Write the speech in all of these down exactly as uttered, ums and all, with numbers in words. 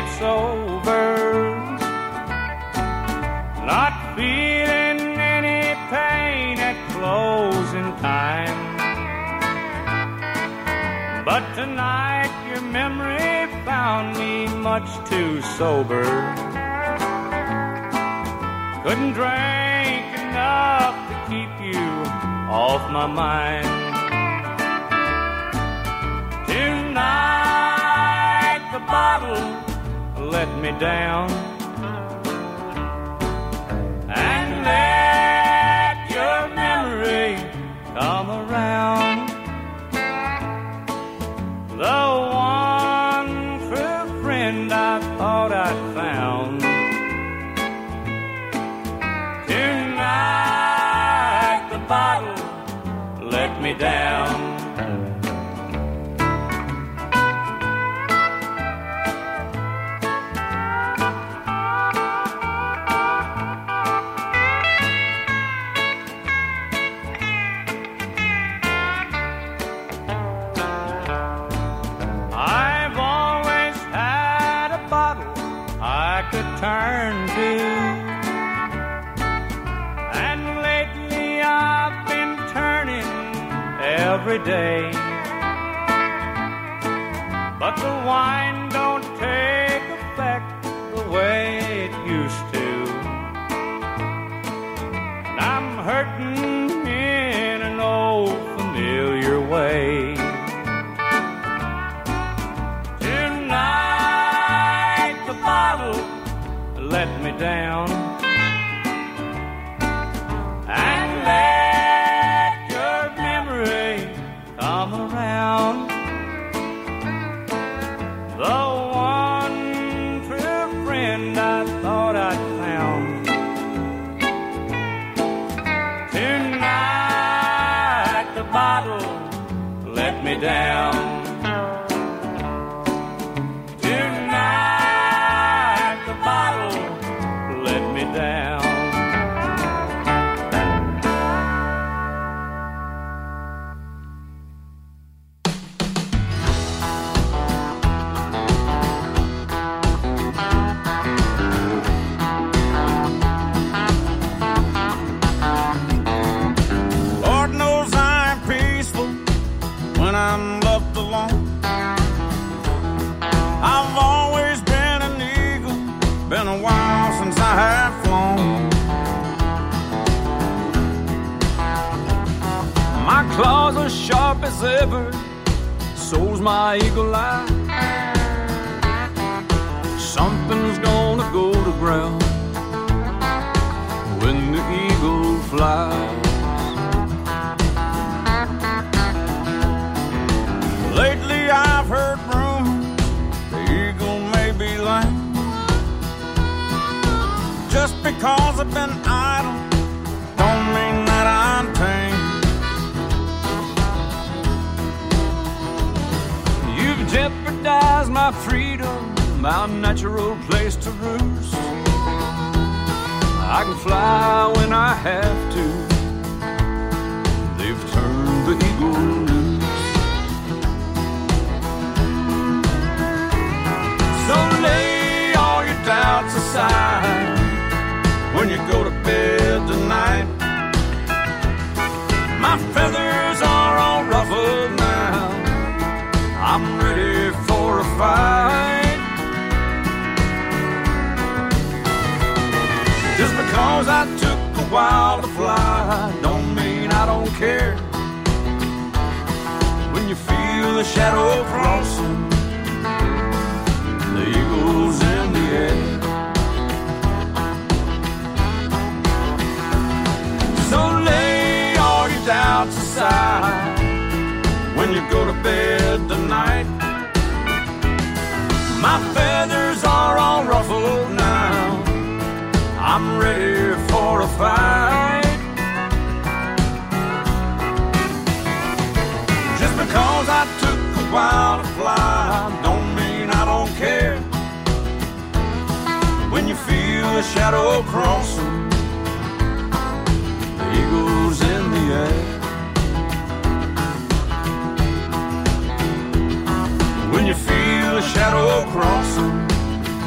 it's over. Not feeling any pain at closing time. But tonight your memory found me much too sober. Couldn't drink enough to keep you off my mind. Tonight the bottle let me down, and let your memory come around. The one true friend I thought I'd found. Tonight the bottle let me down. Turn to, and lately I've been turning every day, but the wine don't take effect the way it used to, and I'm hurting in an old familiar way. Tonight the bottle let me down, and let your memory come around. The one true friend I thought I'd found. Tonight the bottle let me down. Claws are sharp as ever, so's my eagle eye. Something's gonna go to ground when the eagle flies. Lately I've heard rumors the eagle may be lame. Just because I've been idle don't mean that I'm tame. Jeopardize my freedom, my natural place to roost. I can fly when I have to. They've turned the eagle loose. So lay all your doubts aside when you go to bed tonight. My feathers are all ruffled now. I'm ready for a fight. Just because I took a while to fly don't mean I don't care. When you feel the shadow crossing, the eagle's in the air. So lay all your doubts aside when you go to bed tonight. My feathers are all ruffled now. I'm ready for a fight. Just because I took a while to fly don't mean I don't care. When you feel the shadow crossing, the eagle's in the air. When you feel the shadow crossing,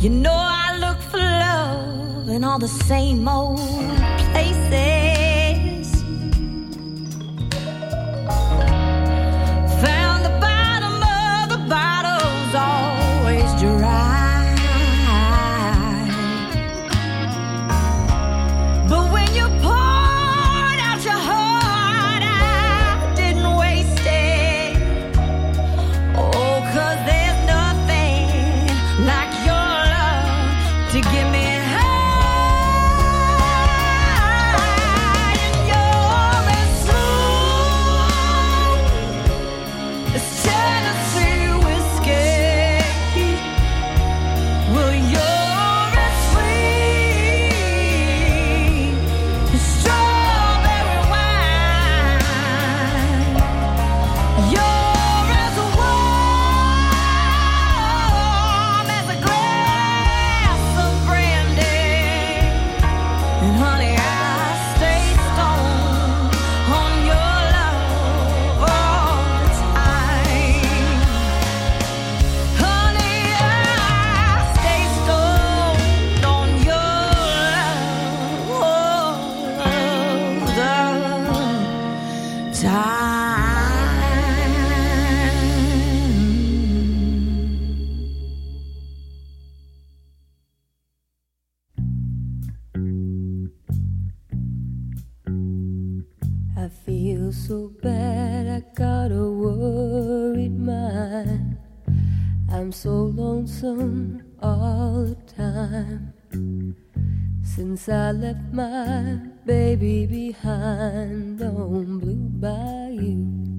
You know I look for love in all the same old places. Found the bottom of the bottle's always dry. But when you poured out your heart, I didn't waste it. Oh, 'cause there's nothing like your love to give me high. And you're as smooth as Tennessee whiskey. Well, you're as sweet as strawberry wine. You're as warm as a glass of brandy. And honey, I stay stoned on your love all the time. Honey, I stay stoned on your love all the time. I feel so bad, I got a worried mind. I'm so lonesome all the time. Since I left my baby behind on Blue Bayou.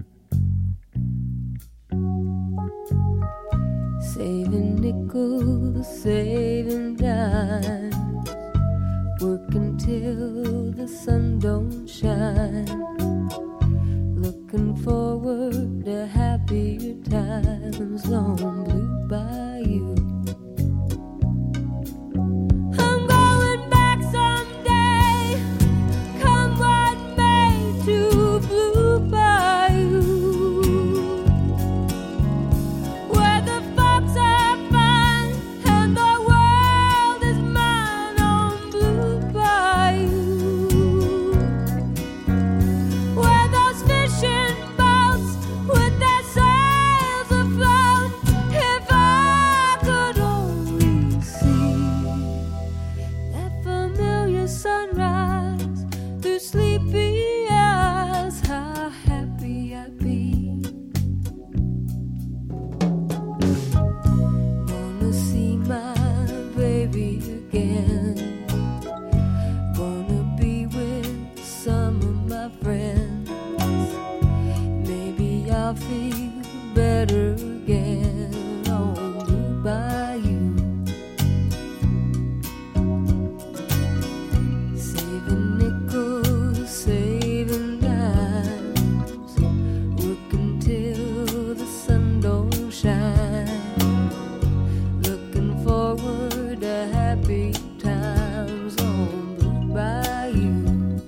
Saving nickels, saving dimes, working till the sun don't shine. Looking forward to happier times on Blue Bayou. I'm going back someday, come what may, to Blue Bayou, where the folks are fine and the world is mine on Blue Bayou, where those fishing boats with their sails afloat. If I could only see that familiar sunrise through sleepy eyes, how happy I'd be. Wanna see my baby again. Wanna be with some of my friends. Maybe I'll feel better again on Blue Bayou. Saving nickels, saving dimes, working till the sun don't shine. Looking forward to happy times on Blue Bayou.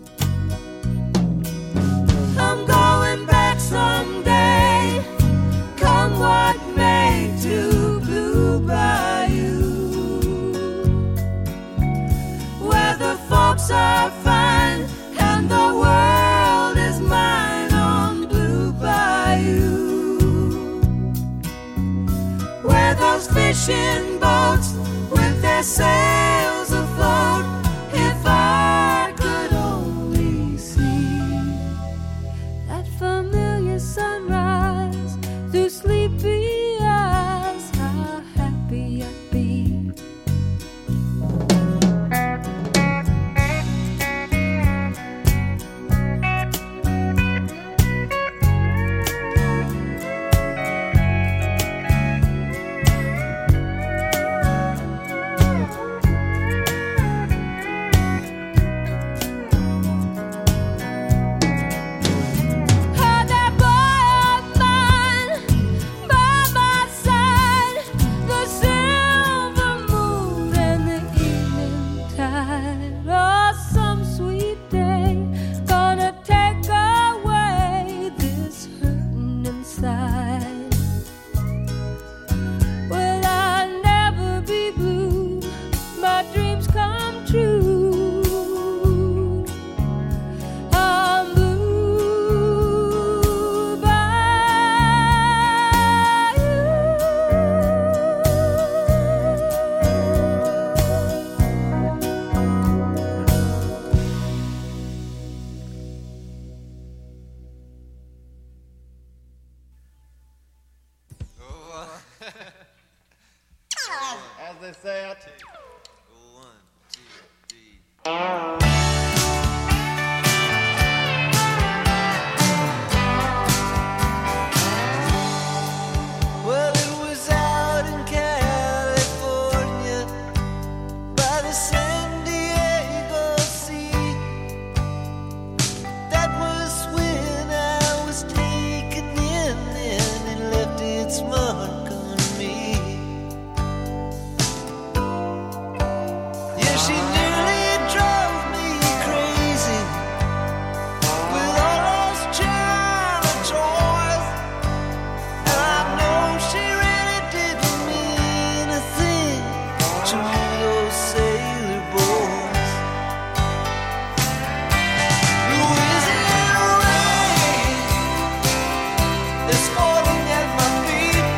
I'm going back someday, come what may, to Blue Bayou, where the folks are fine and the world is mine on Blue Bayou, where those fishing boats with their sails afloat. If I could only see that familiar sunrise through sleepy eyes, how happy I'd be. they say out to you. One, two, three. Well, it was out in California by the San Diego Sea. That was when I was taken in and it left its mark on me. Yeah, she nearly drove me crazy with all those China toys. And I know she really didn't mean a thing to those sailor boys. Louisiana rain is falling at my feet.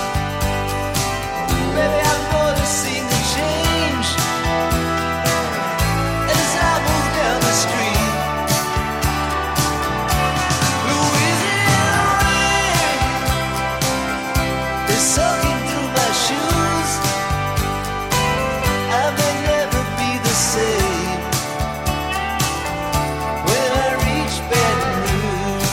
Baby, I'm noticing a change as I move down the street. Louisiana rain is soaking through my shoes. I may never be the same when I reach Baton Rouge.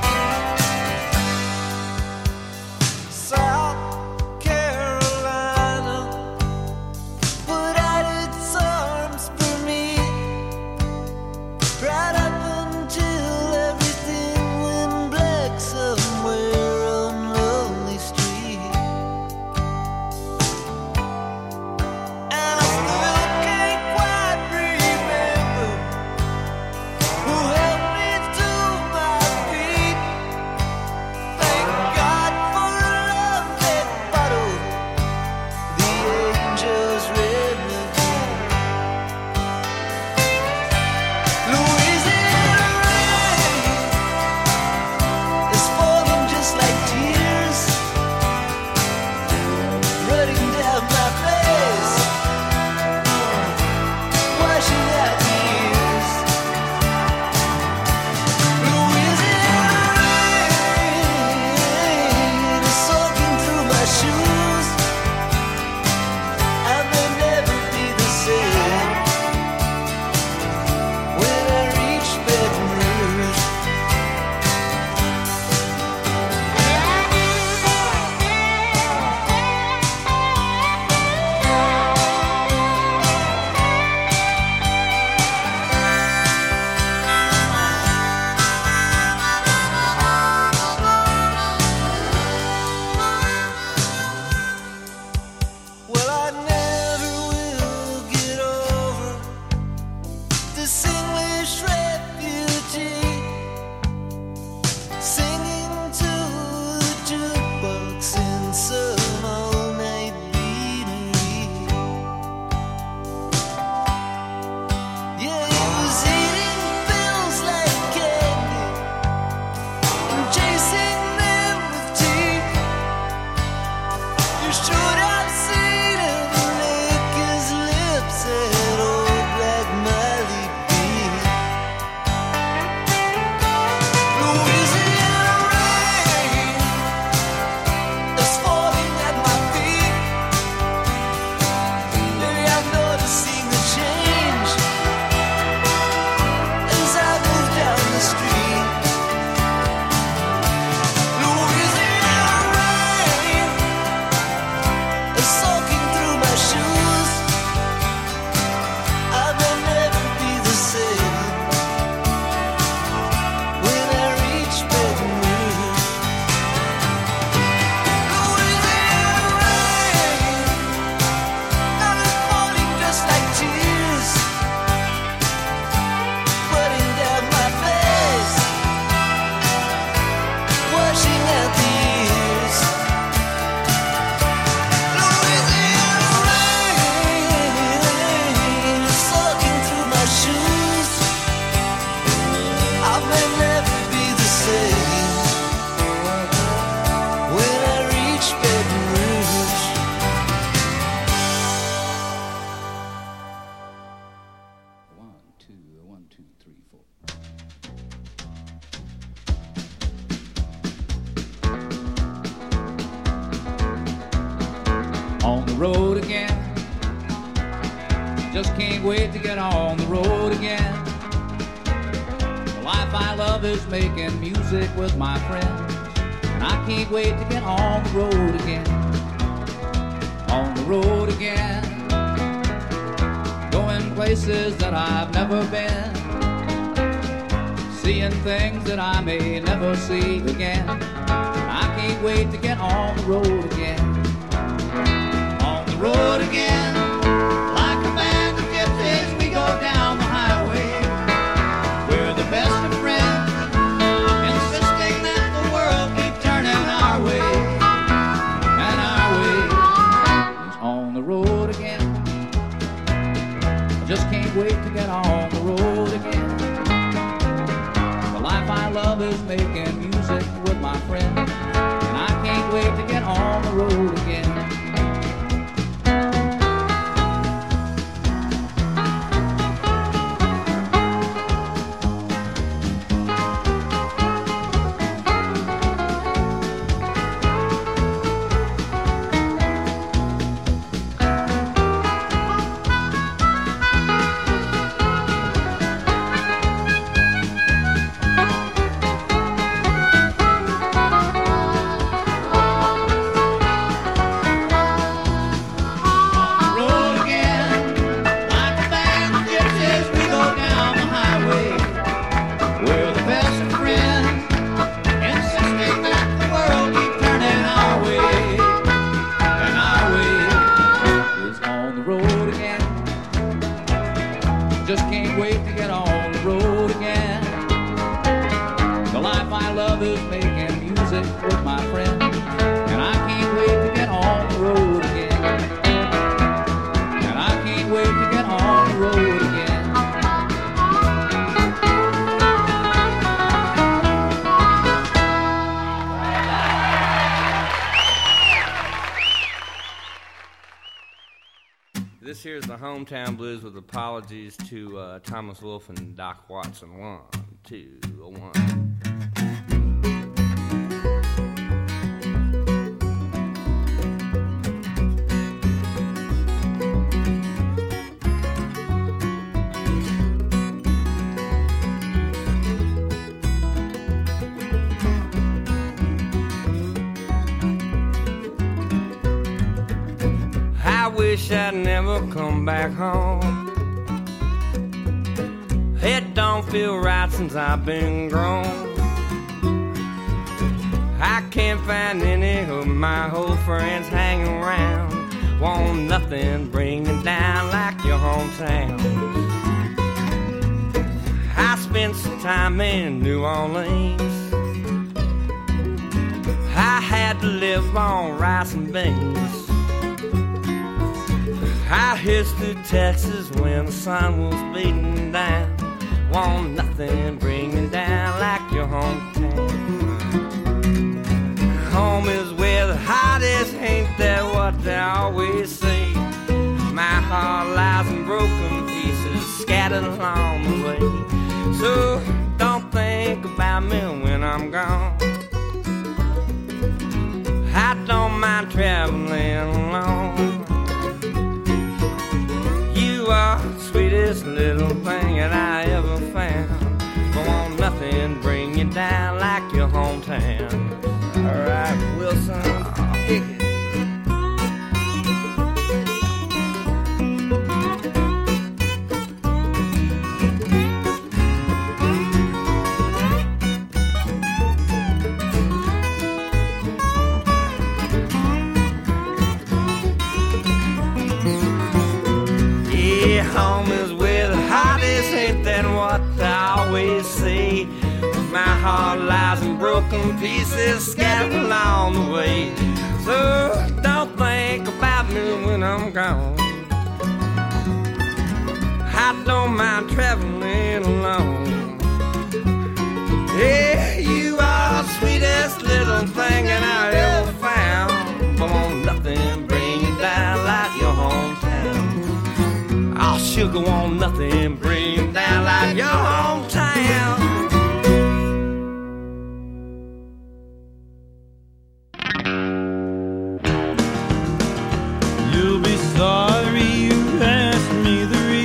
South Carolina put out its arms for me right up until everything went black somewhere on Lonely Street. And I still can't quite remember who helped me to my feet. Thank God for a love that bottled the angel's remedy. Louisiana rain is falling just like tears, running down my face, washing out the years. Louisiana rain is soaking through my shoes. I may never be the same when I reach Baton Rouge. Well, I never will get over this English refugee singing to the jukebox in some all-night beanery. Yeah, he was eating pills like candy and chasing them with teeth. You should have seen him lick his lips at old Black Miley B. Louisiana rain is falling at my feet. Baby, I'm noticing a change as I move down the street. Louisiana rain is soaking through my shoes. I may never be the same when I reach Baton Rouge. Louisiana rain, now it's falling just like tears, running down my face, washing out the years. Louisiana rain is soaking through my shoes. I may never be the same when I reach Baton Rouge. One, two, one, two, three, four. On the road again, just can't wait to get on the road again. The life I love is making music with my friends, and I can't wait to get on the road again. On the road again, going places that I've never been, seeing things that I may never see again. I can't wait to get on the road again. On the road again, like a band of gypsies, we go down the highway. We're the best of friends, insisting that the world keep turning our way. And our way is on the road again. I just can't wait to get on the road again. The life I love is making music with my friends, and I can't wait to get on the road again. This here's the Hometown Blues with apologies to uh, Thomas Wolfe and Doc Watson. One, two, one. I wish I'd never come back home. It don't feel right since I've been grown. I can't find any of my old friends hanging around. Won't nothing bring me down like your hometown. I spent some time in New Orleans. I had to live on rice and beans. I hitched to Texas when the sun was beating down. Won't nothing bring me down like your hometown. Home is where the heart is, ain't that what they always say? My heart lies in broken pieces scattered along the way. So don't think about me when I'm gone. I don't mind traveling alone. You are the sweetest little thing that I ever found. But won't nothing bring you down like your hometown. All right, Wilson, kick it. Home is where the heart is, ain't that what I always say? My heart lies in broken pieces scattered along the way. So don't think about me when I'm gone. I don't mind traveling alone. Yeah, you are the sweetest little thing that I ever found. But won't nothing bring you down like your hometown. Oh, sugar, won't nothing bring you down like your hometown. You'll be sorry you asked me the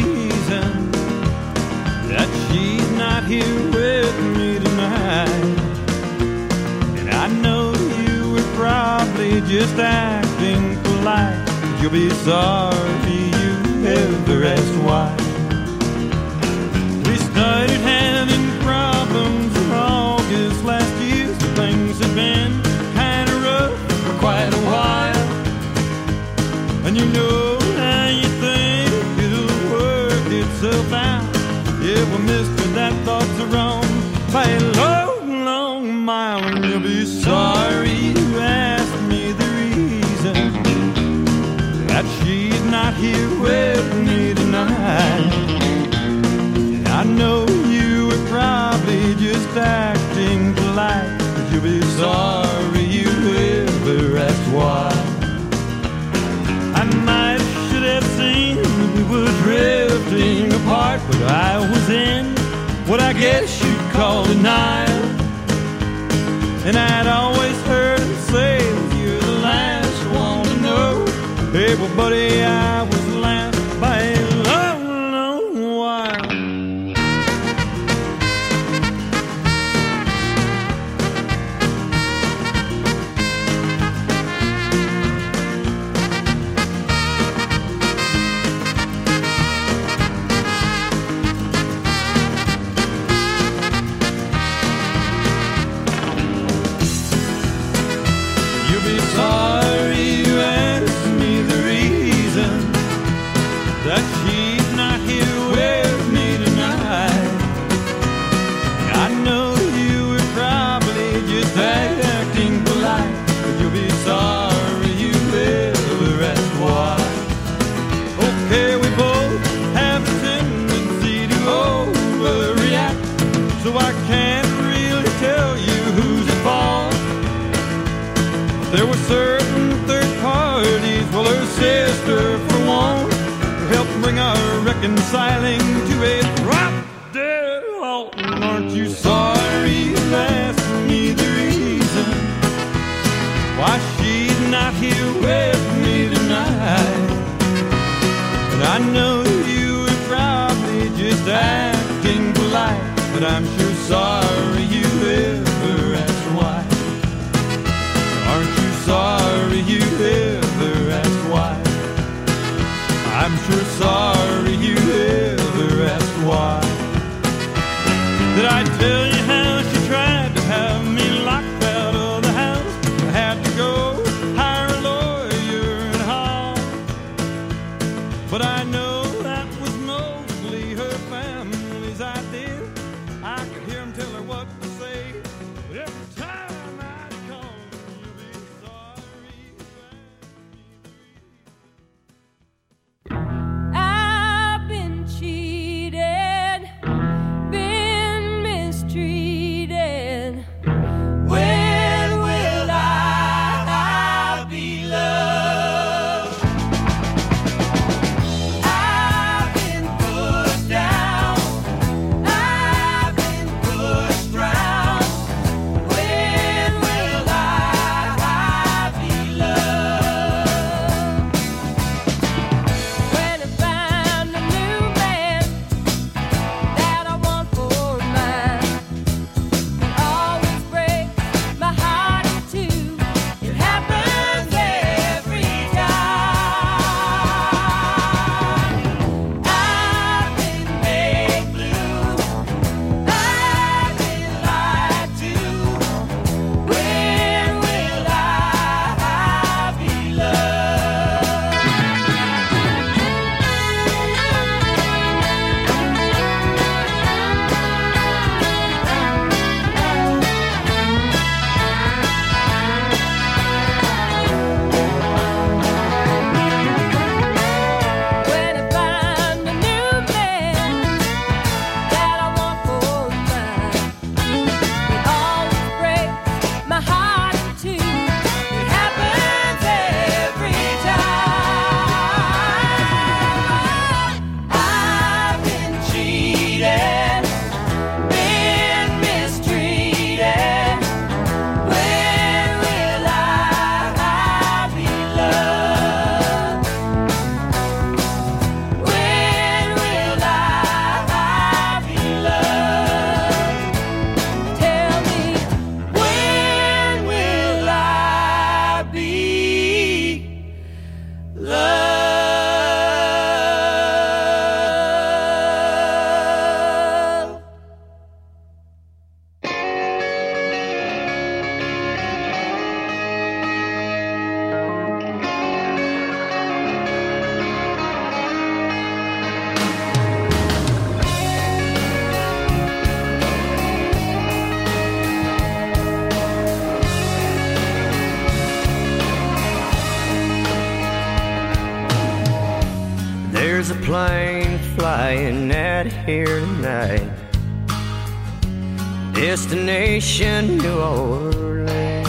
just acting polite. You'll be sorry you ever asked why. We started having problems in August last year, so things have been kind of rough for quite a while. And you know how you think it'll work itself out. Yeah, well, mister, that thought's wrong by a long, long mile. And you'll be sorry you asked me the reason that she's not here with me tonight. I know you were probably just acting polite, but you'll be sorry you ever asked why. I might should have seen we were drifting apart, but I was in what I guess you'd call denial. And I'd always heard him say, you're the last one to know. Hey, well, buddy, I was last by a long, long while. Sorry you asked me the reason that she's not here with me tonight. I know you were probably just acting polite, but you'll be sorry you ever asked why. Okay, we both have a tendency to overreact, so I can't really tell you who's at fault. There were certain third parties, well, her sister for one, helped bring our reconciling to a drop dead halt. Aren't you sorry you asked me the reason why she's not here with me tonight? And I know you were probably just acting polite, but I'm sure sorry you ever asked why. Aren't you sorry you ever asked why? I'm sure sorry you ever asked why. Did I tell you how she tried to have me locked out of the house? I had to go hire a lawyer and all. But I know that was mostly her family's idea. I could hear him tell her love. There's a plane flying out here tonight. Destination New Orleans.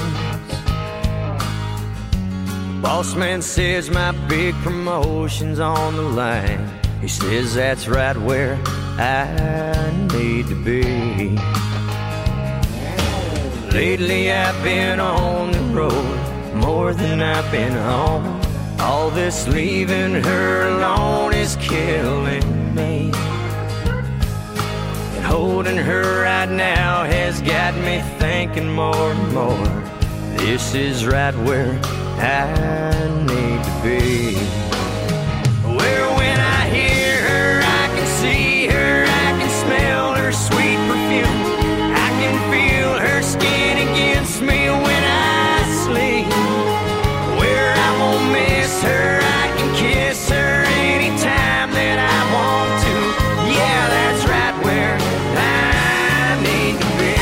Boss man says my big promotion's on the line. He says that's right where I need to be. Lately I've been on the road more than I've been home. All this leaving her alone is killing me. And holding her right now has got me thinking more and more. This is right where I need to be. Where when I hear her, I can see her, I can smell her sweet perfume. I can feel her skin against me when I sleep. Where I won't miss her, I can kiss her anytime that I want to. Yeah, that's right where I need to be.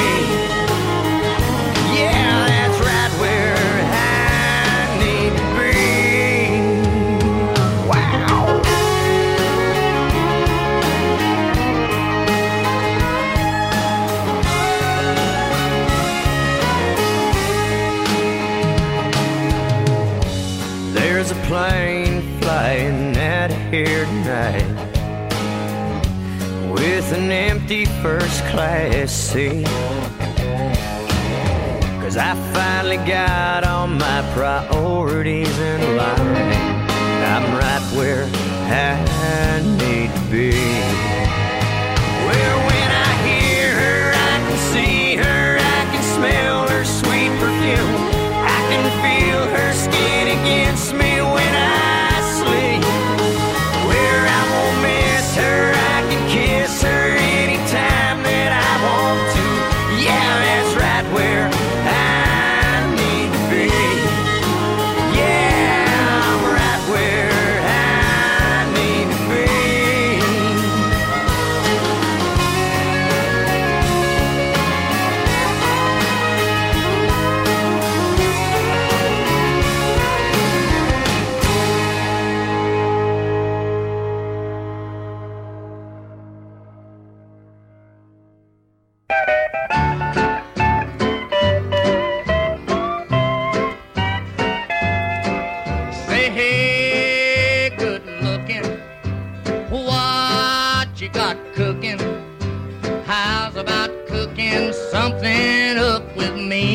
Yeah, that's right where I need to be. Wow. There's a plane flying out here tonight with an empty first class seat. Cause I finally got all my priorities in line. I'm right where I need to be. Where when I hear her, I can see her, I can smell her sweet perfume. I can feel her skin against me when I sleep. Where I won't miss her, I can kiss her anytime that I want to. Yeah, that's right where I need to be. Yeah, I'm right where I need to be. Say, hey, good looking, what you got cooking? How's about cooking something up with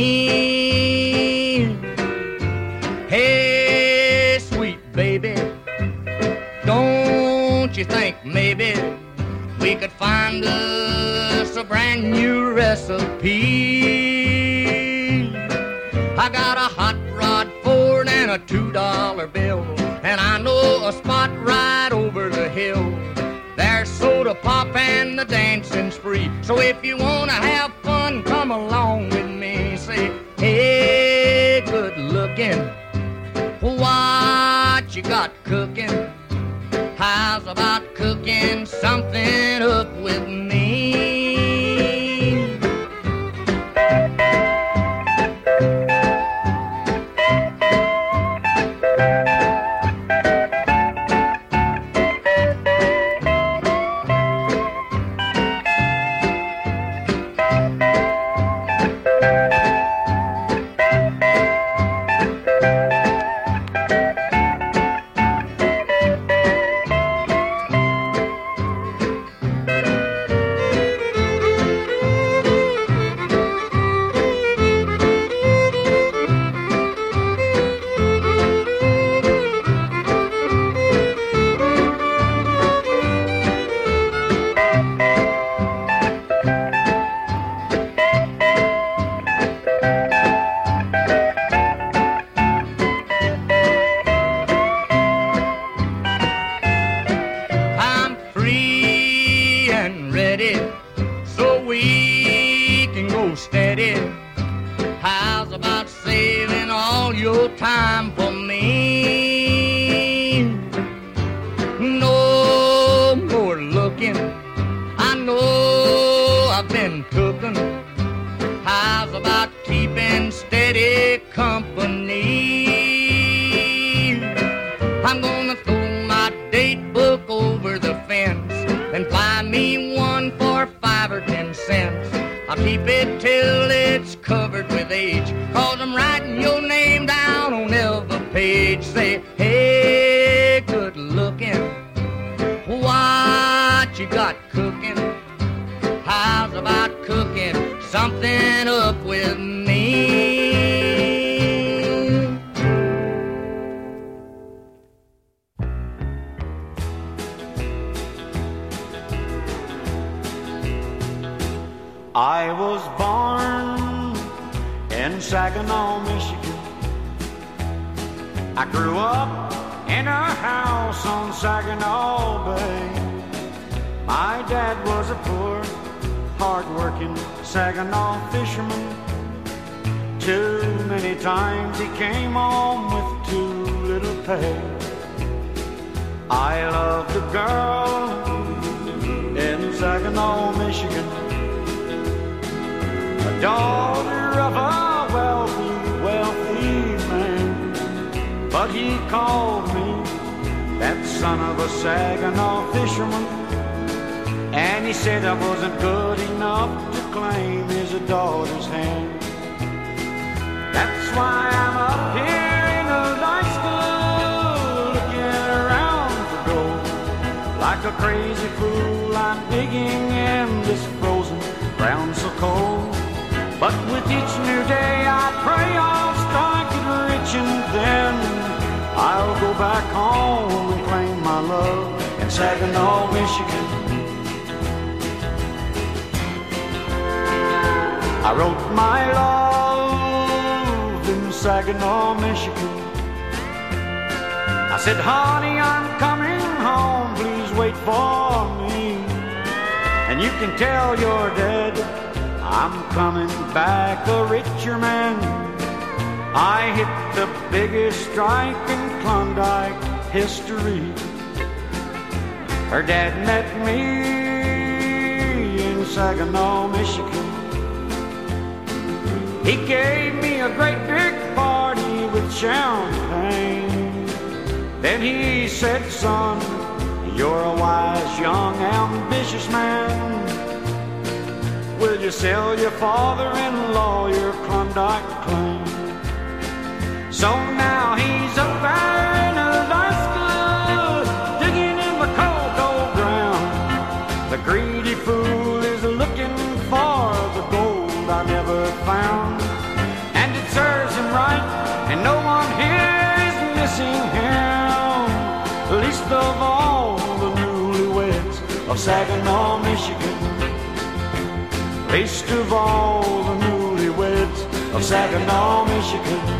me? Hey, sweet baby, don't you think maybe we could find us a brand new recipe? I got a hot rod Ford and a two dollar bill, and I know a spot right over the hill. There's soda pop and the dancing's free. So if you wanna have fun, come along with me. Say, hey, good looking, what you got cooking? How's about cooking something up with me? keep it till it's covered with age. Cause I'm writing your name down on every page. Say, hey, good looking, what you got cooking? How's about cooking something up with me? I was born in Saginaw, Michigan. I grew up in a house on Saginaw Bay. My dad was a poor, hard-working Saginaw fisherman. Too many times he came home with too little pay. I loved a girl in Saginaw, Michigan, a daughter of a wealthy, wealthy man. But he called me that son of a Saginaw fisherman, and he said I wasn't good enough to claim his daughter's hand. That's why I'm up here in a night school, looking around for gold. Like a crazy fool, I'm digging in this frozen ground so cold. But with each new day I pray I'll strike it rich, and then I'll go back home and claim my love in Saginaw, Michigan. I wrote my love in Saginaw, Michigan. I said, honey, I'm coming home, please wait for me. And you can tell your dad I'm coming back a richer man. I hit the biggest strike in Klondike history. Her dad met me in Saginaw, Michigan. He gave me a great big party with champagne. Then he said, son, you're a wise, young, ambitious man. Will you sell your father-in-law your Klondike claim? So now he's up there in a high school, digging in the cold, cold ground. The greedy fool is looking for the gold I never found. And it serves him right, and no one here is missing him, least of all the newlyweds of Saginaw, Michigan. Least of all the newlyweds of Saginaw, Michigan.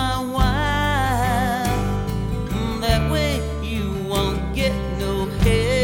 That way you won't get no head.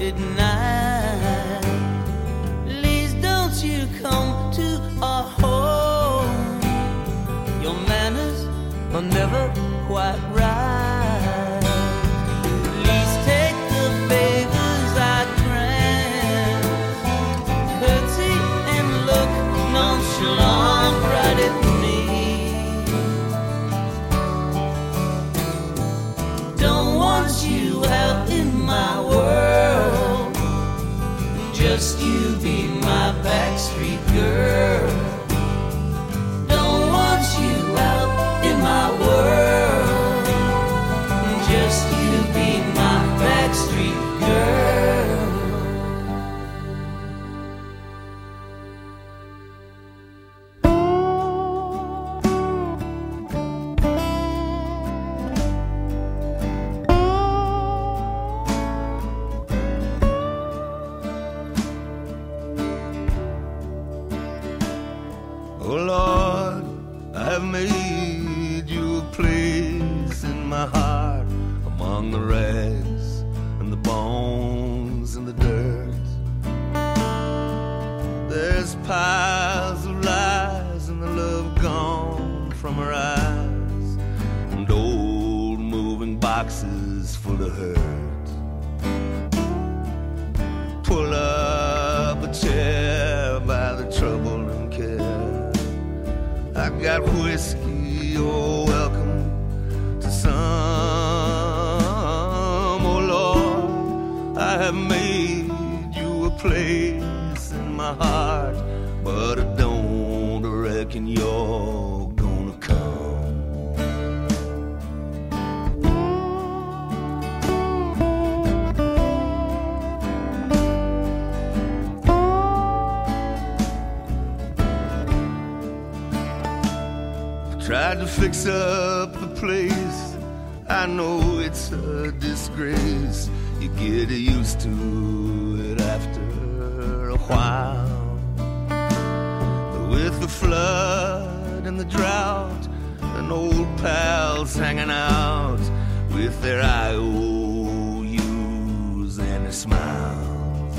midnight. Please don't you come to our home. Your manners are never quite right. Please take the favors I grant. Curtsy and look nonchalant right at me. Don't want you out in my world. Just you be my backstreet girl. Don't want you out in my world. Just you be my backstreet girl. Oh Lord, I have made you a place in my heart among the rags and the bones and the dirt. There's piles of lies and the love gone from her eyes, and old moving boxes full of hurt. Pull up a chair by the trouble and care. I got whiskey, you're welcome to some. Oh Lord, I have made you a place in my heart, but I don't reckon you're gonna come. Tried to fix up the place. I know it's a disgrace. You get used to it after a while. But with the flood and the drought and old pals hanging out with their I O Us and their smiles,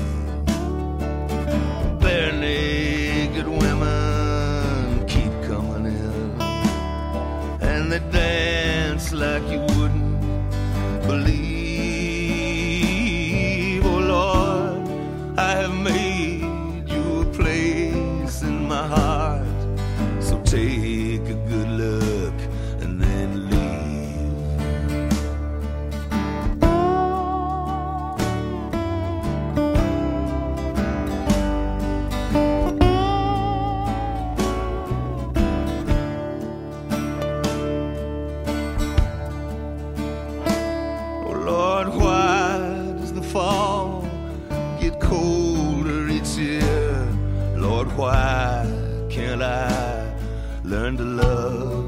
bare naked women keep coming in, and they dance like you wouldn't believe. Oh Lord, I have made you a place in my heart, so take a good look and then leave. Lord, why does the fall get colder each year? Lord, why can't I learn to love?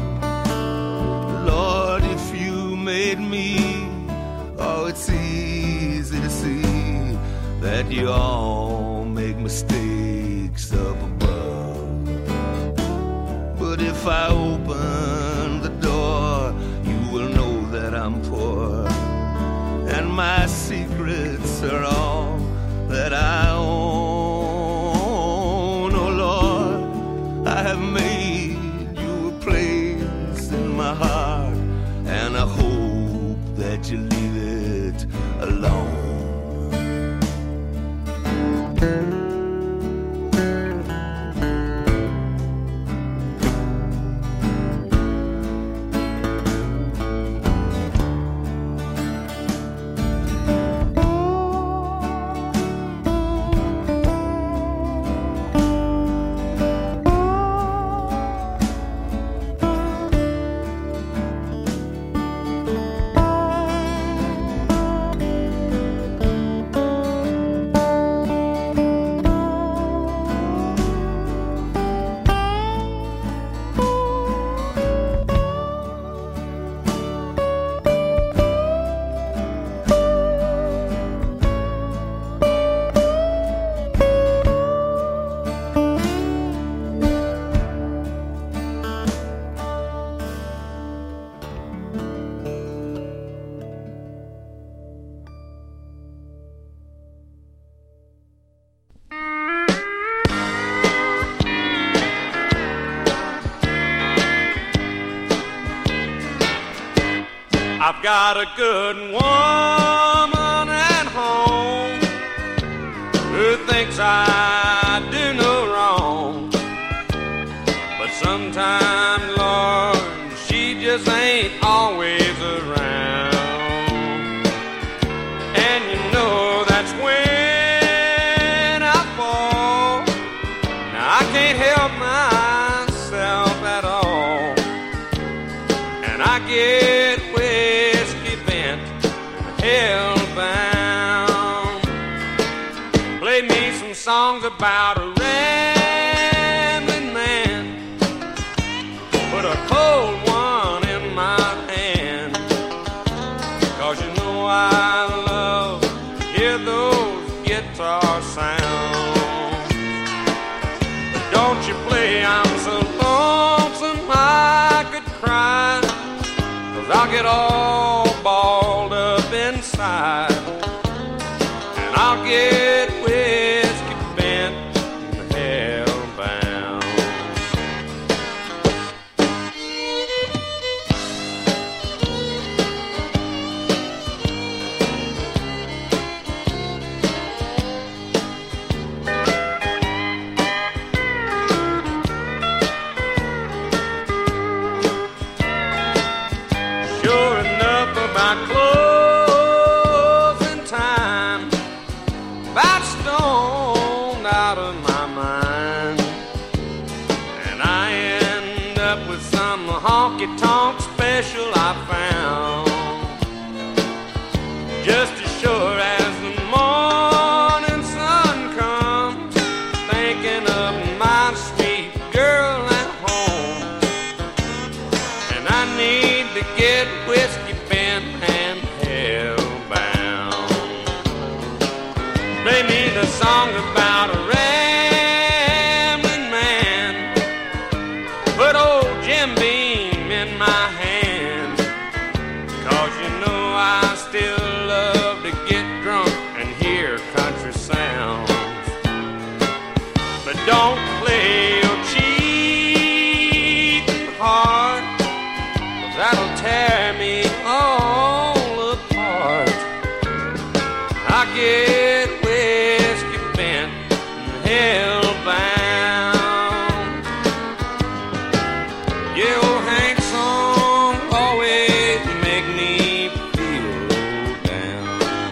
Lord, if you made me, oh, it's easy to see that you all make mistakes up above. But if I open the door, you will know that I'm poor, and my secrets are all that I own. Oh Lord, I have made you a place in my heart, and I hope that you leave it alone. got a good woman at home who thinks I do no wrong. But sometimes, Lord, she just ain't always around. And you know that's when I fall. Now I can't help myself at all, and I get whiskey bent, hellbound. Play me some songs about a rambling man, put a cold one in my hand, 'cause you know I love to hear those guitar sounds. But don't you play I'm so lonesome I could cry, 'cause I'll get all balled up inside, and I'll get whiskey bent and hellbound. Sure enough, about closing time, about stoned out of my mind, and I end up with some honky-tonk special I found. Just as sure as the morning sun comes, thinking of my sweet girl at home, and I need to get whiskey bent and hellbound. Play me the song about a rambling man, put old Jim Beam in my hand, 'cause you know I still love to get drunk and hear country sounds. But don't play your cheating heart, 'cause that'll tear me all apart. I get whiskey bent and hellbound. Yeah, old Hank song always make me feel down.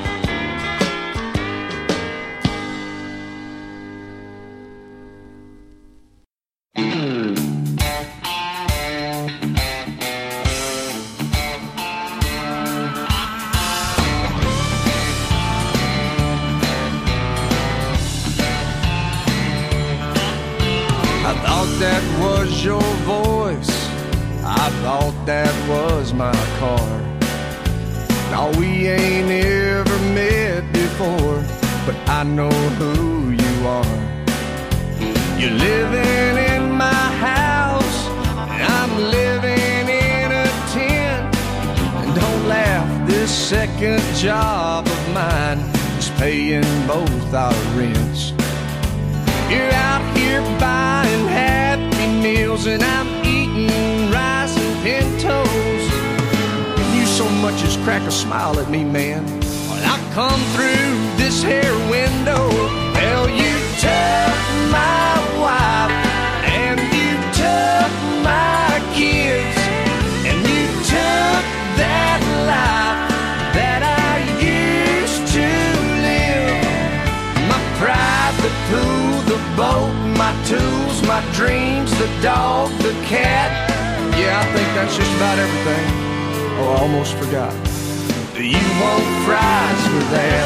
I thought that was your voice, I thought that was my car. Now we ain't ever met before, but I know who you are. You're living in my house, and I'm living in a tent. And don't laugh, this second job of mine is paying both our rents. You're out here buying Happy Meals, and I'm eating rice and pintos. And you so much as crack a smile at me, man, when I come through this hair window. Well, you took my wife, and you took my kids, and you took that life that I used to live. My private pool, the boat, my tools, my dreams, the dog, the cat. Yeah, I think that's just about everything. Oh, I almost forgot. You want fries for that?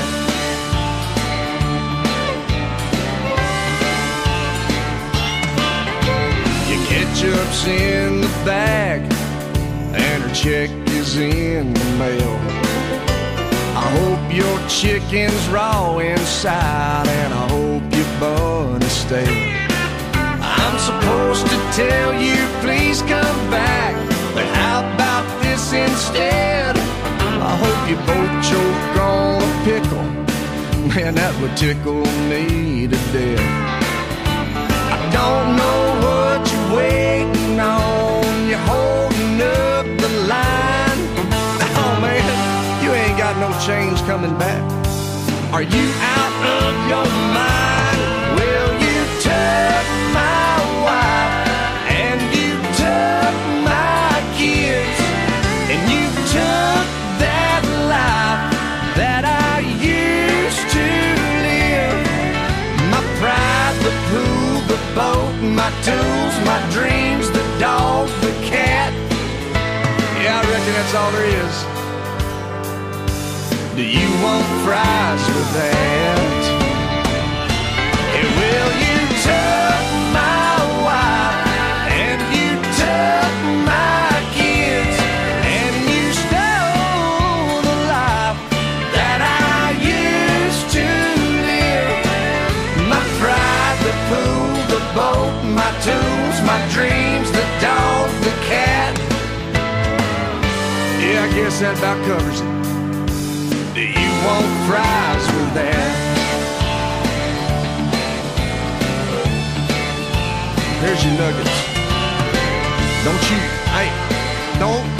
Your ketchup's in the bag, and her check is in the mail. I hope your chicken's raw inside, and I hope your bun is stale. I'm supposed to tell you, please come back, but how about this instead? I hope you both choke on a pickle. Man, that would tickle me to death. I don't know what you're waiting on. You're holding up the line. Oh, man, got no change coming back. Are you out of your mind? Well, you took my wife and you took my kids, and you took that life that I used to live. My pride, the pool, the boat, my tools, my dreams, the dog, the cat. Yeah, I reckon that's all there is. Do you want fries with that? And well, you took my wife and you took my kids, and you stole the life that I used to live. My pride, the pool, the boat, my tools, my dreams, the dog, the cat. Yeah, I guess that about covers it. Do you want fries with that? There's your nuggets. Don't you, hey, don't